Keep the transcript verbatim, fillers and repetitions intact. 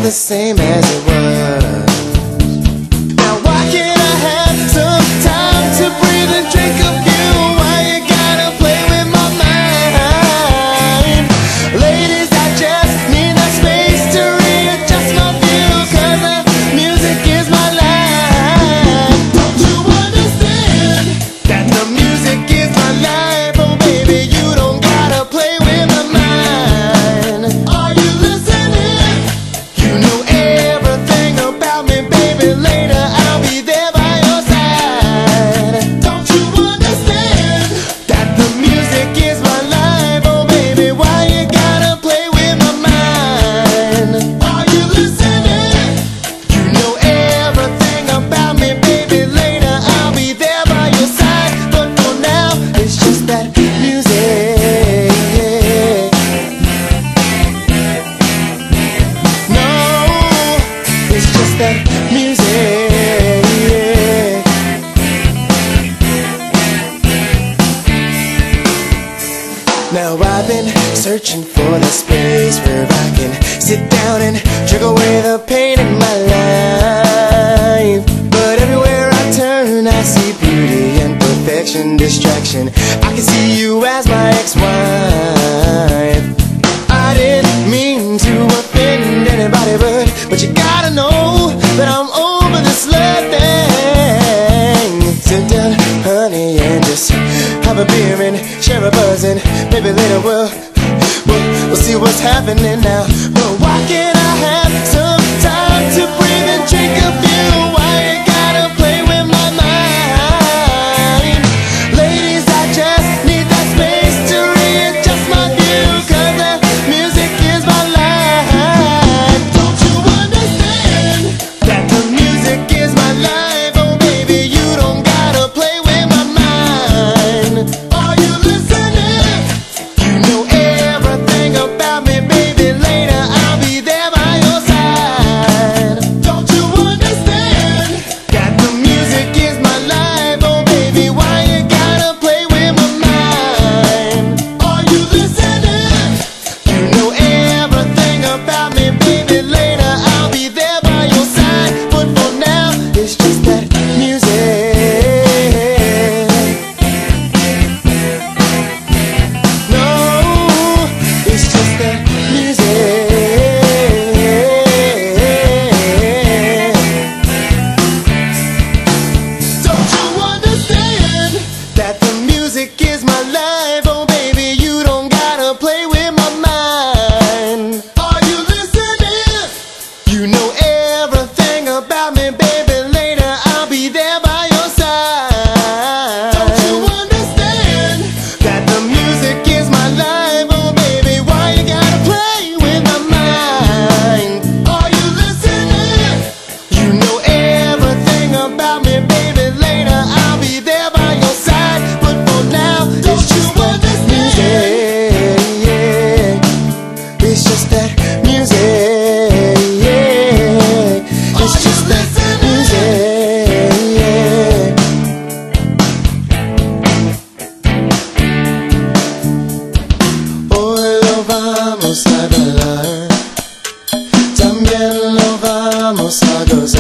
the same as it was. Now why can't I have some time to breathe and drink of you? Why you gotta play with my mind? Ladies, I just need that space to readjust my view, 'cause the music is my life. Don't you understand that the music is my life? Oh baby, you don't gotta play with my mind. Are you listening? You know everything about me, baby. Later I'll be there by your side. Don't you understand that the music is my life? Oh baby, why you gotta play with my mind? Are you listening? You know everything about me, baby. Later I'll be there by your side. But for now, it's just that music. No, it's just that music. Now I've been searching for the space where I can sit down and drink away the pain in my life. But everywhere I turn, I see beauty and perfection, distraction. I can see you as my ex-wife. I didn't mean to offend anybody, but but you gotta know that I'm over this love thing. Sit down, honey, and just have a beer and share a buzz, and maybe later we'll we'll, we'll see what's happening now. But why can't I have some time to breathe and drink of you? Why you gotta play with my mind? Ladies, I just need that space to readjust my view, 'cause the music is my life. Don't you understand that the music is my life? Oh baby, you don't gotta play with my mind. Are you listening? You know everything about me, baby. Later I'll be there by your side. Don't you understand that the music is my life? Oh baby, why you gotta play with my mind? Are you listening? You know everything about me, baby. Later I'll be there by your side. But for now, it's just that music. No, it's just that music. Don't you understand that the music is my life? Oh baby, you don't gotta play with my mind. Are you listening? You know everything about me, baby. Later I'll be there by your side. Don't you understand that the music is my life? Oh baby, why you gotta play with my mind? Are you listening? You know everything about me, baby. Later I'll be there by your side. But for now, it's just that music. It's just that music. It's just that music. Hoy lo vamos a bailar, también lo vamos a gozar.